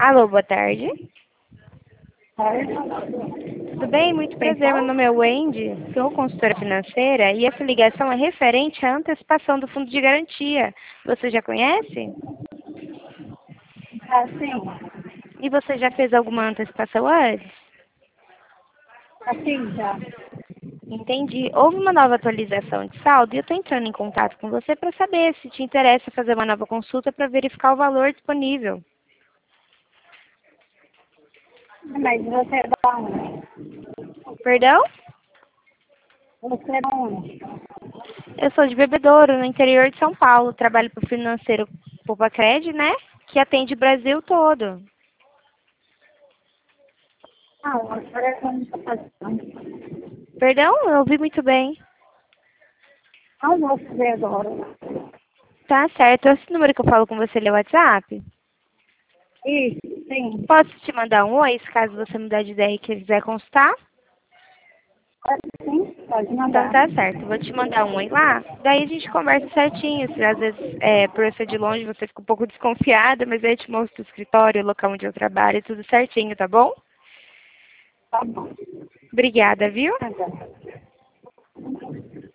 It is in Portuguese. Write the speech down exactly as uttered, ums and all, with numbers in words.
Alô, boa tarde. Certo? Tudo bem? Muito Quem prazer. Meu fala? nome é Wendy, sou consultora financeira e essa ligação é referente à antecipação do fundo de garantia. Você já conhece? Assim, E você já fez alguma antecipação antes? assim já. Entendi. Houve uma nova atualização de saldo e eu estou entrando em contato com você para saber se te interessa fazer uma nova consulta para verificar o valor disponível. Mas você é da onde? Perdão? Você é da onde? Eu sou de Bebedouro, no interior de São Paulo. Trabalho para o financeiro Popacred, né? Que atende o Brasil todo. Ah, você é da onde? Perdão? Eu ouvi muito bem. Ah, você é agora. Tá certo. Esse número que eu falo com você é o WhatsApp? Isso, sim. Posso te mandar um oi, se caso você mudar de ideia e quiser consultar? Pode sim, pode Então mandar. tá certo. Vou te mandar um oi lá. Daí a gente conversa certinho. Se às vezes, é, por eu ser de longe, você fica um pouco desconfiada, mas aí eu te mostro o escritório, o local onde eu trabalho, tudo certinho, tá bom? Tá bom. Obrigada, viu? Tá bom.